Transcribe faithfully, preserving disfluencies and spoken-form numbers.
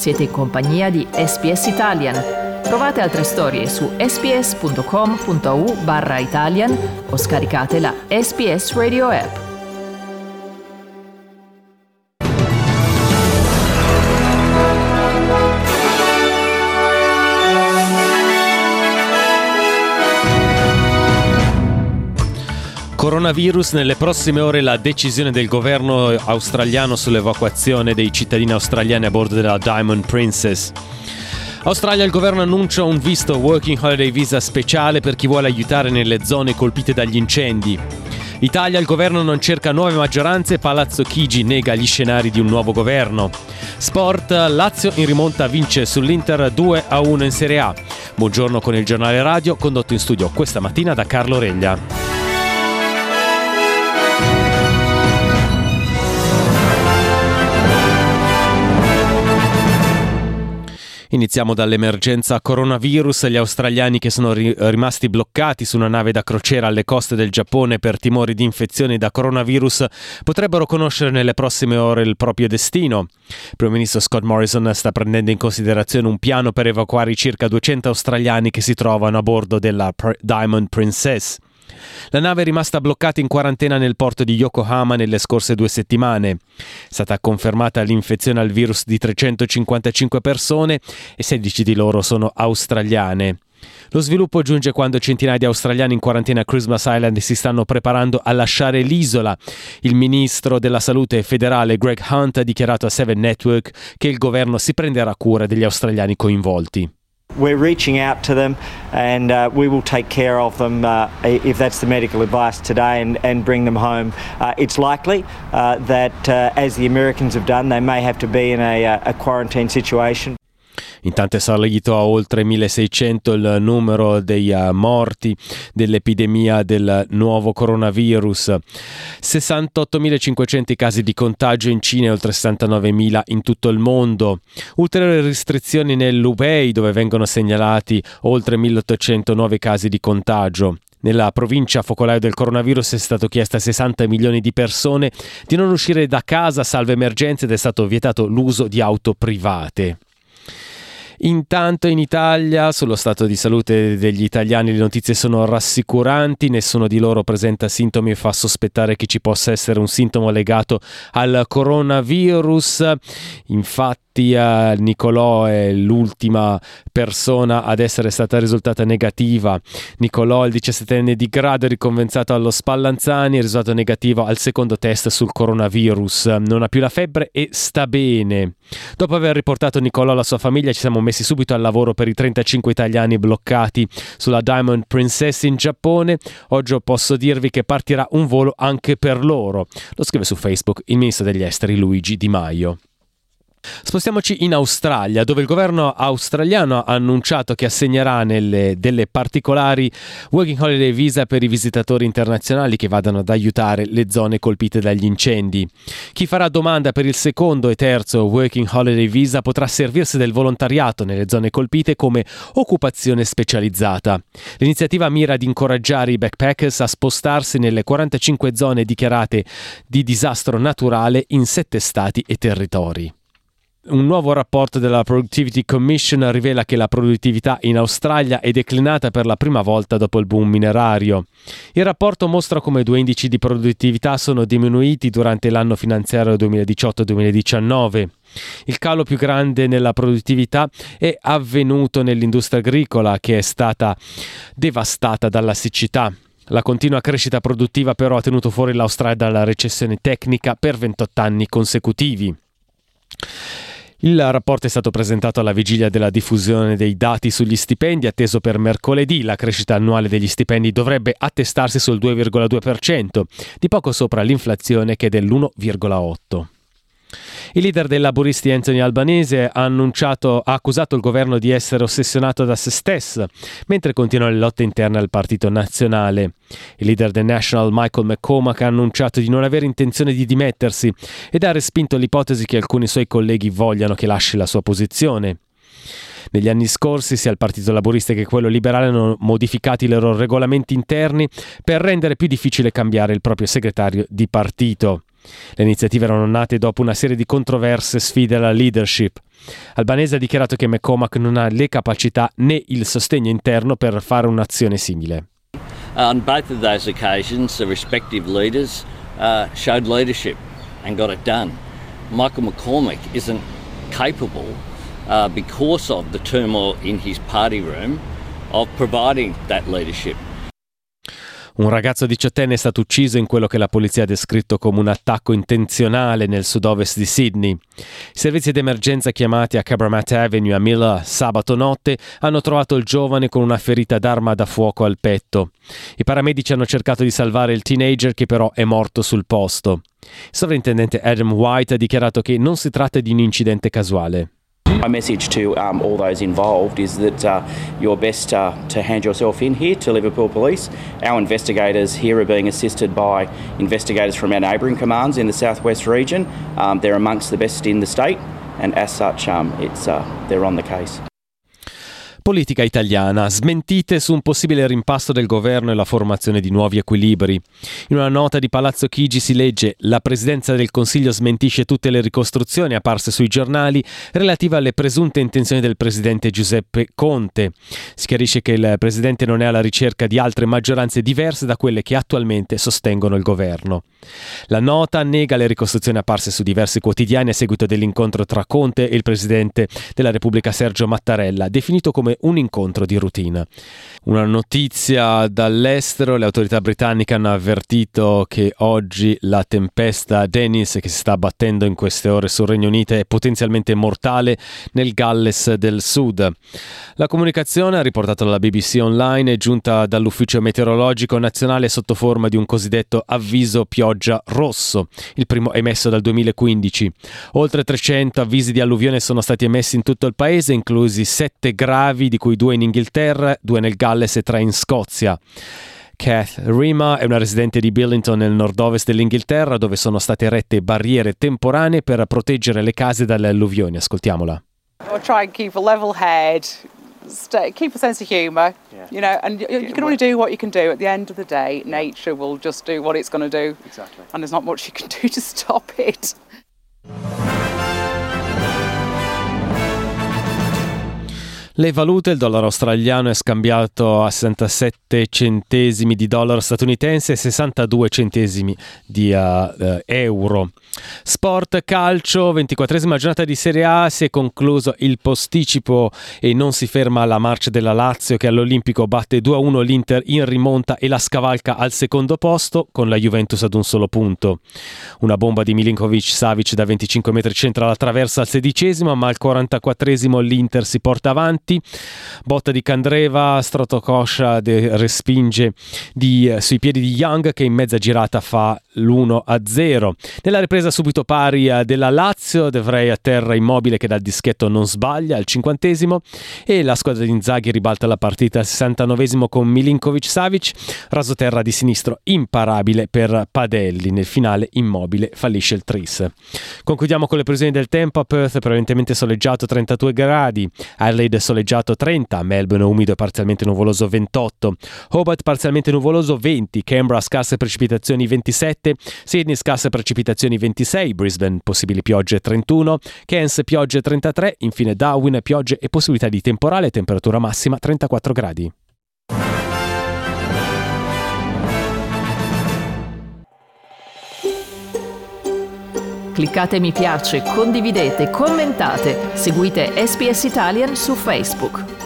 Siete in compagnia di S B S Italian. Trovate altre storie su sbs.com.au barra Italian o scaricate la S B S Radio app. Coronavirus, nelle prossime ore la decisione del governo australiano sull'evacuazione dei cittadini australiani a bordo della Diamond Princess. Australia, il governo annuncia un visto Working Holiday Visa speciale per chi vuole aiutare nelle zone colpite dagli incendi. Italia, il governo non cerca nuove maggioranze, Palazzo Chigi nega gli scenari di un nuovo governo. Sport, Lazio in rimonta vince sull'Inter due a uno in Serie A. Buongiorno con il giornale radio, condotto in studio questa mattina da Carlo Reglia. Iniziamo dall'emergenza coronavirus. Gli australiani che sono ri- rimasti bloccati su una nave da crociera alle coste del Giappone per timori di infezioni da coronavirus potrebbero conoscere nelle prossime ore il proprio destino. Il primo ministro Scott Morrison sta prendendo in considerazione un piano per evacuare i circa duecento australiani che si trovano a bordo della Pr- Diamond Princess. La nave è rimasta bloccata in quarantena nel porto di Yokohama nelle scorse due settimane. È stata confermata l'infezione al virus di trecentocinquantacinque persone e sedici di loro sono australiane. Lo sviluppo giunge quando centinaia di australiani in quarantena a Christmas Island si stanno preparando a lasciare l'isola. Il ministro della salute federale Greg Hunt ha dichiarato a Seven Network che il governo si prenderà cura degli australiani coinvolti. We're reaching out to them and uh, we will take care of them uh, if that's the medical advice today and, and bring them home. Uh, it's likely uh, that uh, as the Americans have done, they may have to be in a, a quarantine situation. Intanto è salito a oltre milleseicento il numero dei uh, morti dell'epidemia del nuovo coronavirus. sessantottomilacinquecento casi di contagio in Cina e oltre sessantanovemila in tutto il mondo. Ulteriori restrizioni nell'Hubei, dove vengono segnalati oltre milleottocento nuovi casi di contagio. Nella provincia focolaio del coronavirus è stato chiesto a sessanta milioni di persone di non uscire da casa salvo emergenze ed è stato vietato l'uso di auto private. Intanto in Italia, sullo stato di salute degli italiani, le notizie sono rassicuranti, nessuno di loro presenta sintomi e fa sospettare che ci possa essere un sintomo legato al coronavirus. Infatti Uh, Nicolò è l'ultima persona ad essere stata risultata negativa. Nicolò, il diciassettenne di grado, è riconvenzato allo Spallanzani, è risultato negativo al secondo test sul coronavirus. Non ha più la febbre e sta bene. Dopo aver riportato Nicolò alla sua famiglia, ci siamo messi subito al lavoro per i trentacinque italiani bloccati sulla Diamond Princess in Giappone. Oggi posso dirvi che partirà un volo anche per loro. Lo scrive su Facebook il ministro degli esteri Luigi Di Maio. Spostiamoci in Australia, dove il governo australiano ha annunciato che assegnerà nelle, delle particolari Working Holiday Visa per i visitatori internazionali che vadano ad aiutare le zone colpite dagli incendi. Chi farà domanda per il secondo e terzo Working Holiday Visa potrà servirsi del volontariato nelle zone colpite come occupazione specializzata. L'iniziativa mira ad incoraggiare i backpackers a spostarsi nelle quarantacinque zone dichiarate di disastro naturale in sette stati e territori. Un nuovo rapporto della Productivity Commission rivela che la produttività in Australia è declinata per la prima volta dopo il boom minerario. Il rapporto mostra come due indici di produttività sono diminuiti durante l'anno finanziario duemiladiciotto duemiladiciannove. Il calo più grande nella produttività è avvenuto nell'industria agricola, che è stata devastata dalla siccità. La continua crescita produttiva però ha tenuto fuori l'Australia dalla recessione tecnica per ventotto anni consecutivi. Il rapporto è stato presentato alla vigilia della diffusione dei dati sugli stipendi, atteso per mercoledì. La crescita annuale degli stipendi dovrebbe attestarsi sul due virgola due per cento, di poco sopra l'inflazione che è dell'uno virgola otto per cento. Il leader dei laburisti Anthony Albanese ha annunciato, ha accusato il governo di essere ossessionato da se stesso, mentre continuano le lotte interne al Partito Nazionale. Il leader del National Michael McCormack ha annunciato di non avere intenzione di dimettersi ed ha respinto l'ipotesi che alcuni suoi colleghi vogliano che lasci la sua posizione. Negli anni scorsi sia il Partito Laburista che quello liberale hanno modificato i loro regolamenti interni per rendere più difficile cambiare il proprio segretario di partito. Le iniziative erano nate dopo una serie di controverse sfide alla leadership. Albanese ha dichiarato che McCormack non ha le capacità né il sostegno interno per fare un'azione simile. On both of those occasions, the respective leaders uh, showed leadership and got it done. Michael McCormack isn't capable, uh, because of the turmoil in his party room, of providing that leadership. Un ragazzo diciottenne è stato ucciso in quello che la polizia ha descritto come un attacco intenzionale nel sud-ovest di Sydney. I servizi d'emergenza chiamati a Cabramatt Avenue a Miller sabato notte hanno trovato il giovane con una ferita d'arma da fuoco al petto. I paramedici hanno cercato di salvare il teenager, che però è morto sul posto. Il sovrintendente Adam White ha dichiarato che non si tratta di un incidente casuale. My message to um, all those involved is that uh, you're best uh, to hand yourself in here to Liverpool Police. Our investigators here are being assisted by investigators from our neighbouring commands in the southwest region. Um, they're amongst the best in the state, and as such, um, it's uh, they're on the case. Politica italiana, smentite su un possibile rimpasto del governo e la formazione di nuovi equilibri. In una nota di Palazzo Chigi si legge: la Presidenza del Consiglio smentisce tutte le ricostruzioni apparse sui giornali relative alle presunte intenzioni del Presidente Giuseppe Conte. Si chiarisce che il Presidente non è alla ricerca di altre maggioranze diverse da quelle che attualmente sostengono il governo. La nota nega le ricostruzioni apparse su diversi quotidiani a seguito dell'incontro tra Conte e il Presidente della Repubblica Sergio Mattarella, definito come un incontro di routine. Una notizia dall'estero: le autorità britanniche hanno avvertito che oggi la tempesta Dennis, che si sta abbattendo in queste ore sul Regno Unito, è potenzialmente mortale nel Galles del Sud. La comunicazione, riportata dalla B B C Online, è giunta dall'Ufficio Meteorologico Nazionale sotto forma di un cosiddetto avviso pioggia rosso, il primo emesso dal duemilaquindici. Oltre trecento avvisi di alluvione sono stati emessi in tutto il paese, inclusi sette gravi, di cui due in Inghilterra, due nel Galles e tre in Scozia. Kath Rima è una residente di Billington nel nord-ovest dell'Inghilterra, dove sono state erette barriere temporanee per proteggere le case dalle alluvioni. Ascoltiamola. I'll try and keep a level head, stay, keep a sense of humour, Yeah. you know, and you, you can only do what you can do. At the end of the day, nature will just do what it's going to do. Exactly. And there's not much you can do to stop it. Le valute: il dollaro australiano è scambiato a sessantasette centesimi di dollaro statunitense e sessantadue centesimi di uh, uh, euro. Sport, calcio, ventiquattresima giornata di Serie A, si è concluso il posticipo e non si ferma la marcia della Lazio, che all'Olimpico batte due a uno l'Inter in rimonta e la scavalca al secondo posto, con la Juventus ad un solo punto. Una bomba di Milinkovic-Savic da venticinque metri centra la traversa al sedicesimo, ma al quarantaquattresimo l'Inter si porta avanti. Botta di Candreva, Strotokosha respinge di, eh, sui piedi di Young, che in mezza girata fa l'uno a zero. Nella ripresa subito pari eh, della Lazio, De Vrij a terra immobile che dal dischetto non sbaglia al cinquantesimo, e la squadra di Inzaghi ribalta la partita al sessantanovesimo con Milinkovic-Savic, rasoterra di sinistro imparabile per Padelli. Nel finale Immobile fallisce il tris. Concludiamo con le previsioni del tempo. A Perth prevalentemente soleggiato trentadue gradi, Adelaide soleggiato trenta, Melbourne umido e parzialmente nuvoloso ventotto, Hobart parzialmente nuvoloso venti, Canberra scarse precipitazioni ventisette, Sydney scarse precipitazioni ventisei, Brisbane possibili piogge trentuno, Cairns piogge trentatré, infine Darwin piogge e possibilità di temporale, temperatura massima trentaquattro gradi. Cliccate mi piace, condividete, commentate, seguite S B S Italian su Facebook.